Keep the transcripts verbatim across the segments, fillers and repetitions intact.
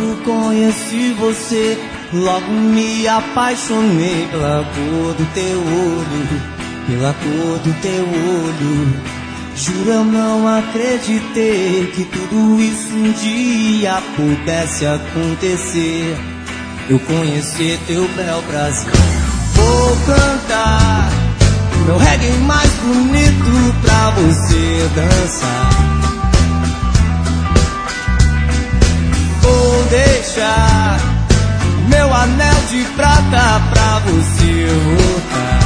Quando conheci você, logo me apaixonei pela cor do teu olho, pela cor do teu olho. Juro, eu não acreditei que tudo isso um dia pudesse acontecer. Eu conhecer teu bel prazer. Vou cantar meu reggae mais bonito pra você dançar. Vou deixar meu anel de prata pra você voltar.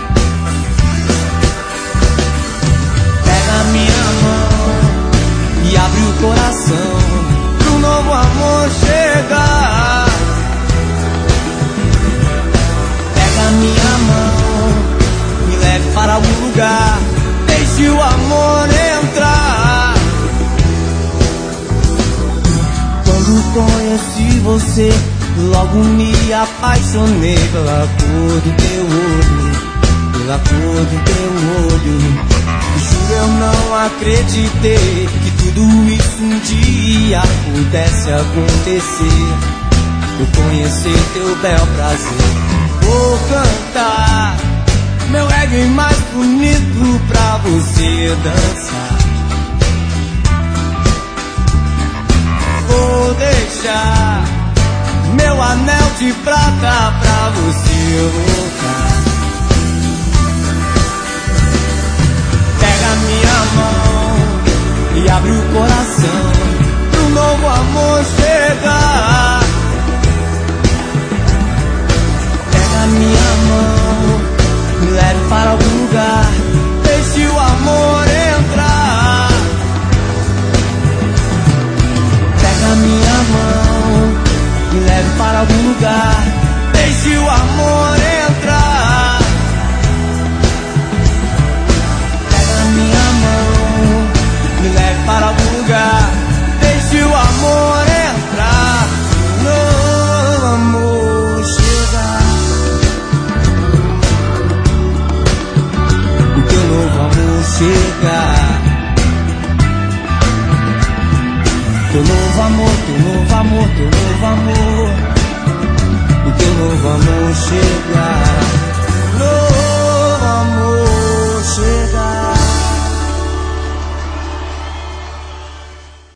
Pega minha mão e abre o coração pro novo amor chegar. Pega minha mão, me leve para algum lugar, deixe o amor entrar. Quando conheci você, logo me apaixonei pela cor do teu olho, pela cor do teu olho. Juro, eu não acreditei que tudo isso um dia pudesse acontecer. Eu conhecer teu bel prazer. Vou cantar meu reggae mais bonito pra você dançar. Vou deixar meu anel de prata pra você voltar. Pega minha mão e abre o coração pro novo amor chegar. Pega minha mão, me leve para algum lugar, deixe o amor entrar. Pega minha mão, me leve para algum lugar, deixe o amor entrar. Pega minha mão, me leve para algum lugar, deixe o amor entrar. No amor chegar, o teu novo amor chegar. Teu novo amor, teu novo amor, teu novo amor, o teu novo amor chegar.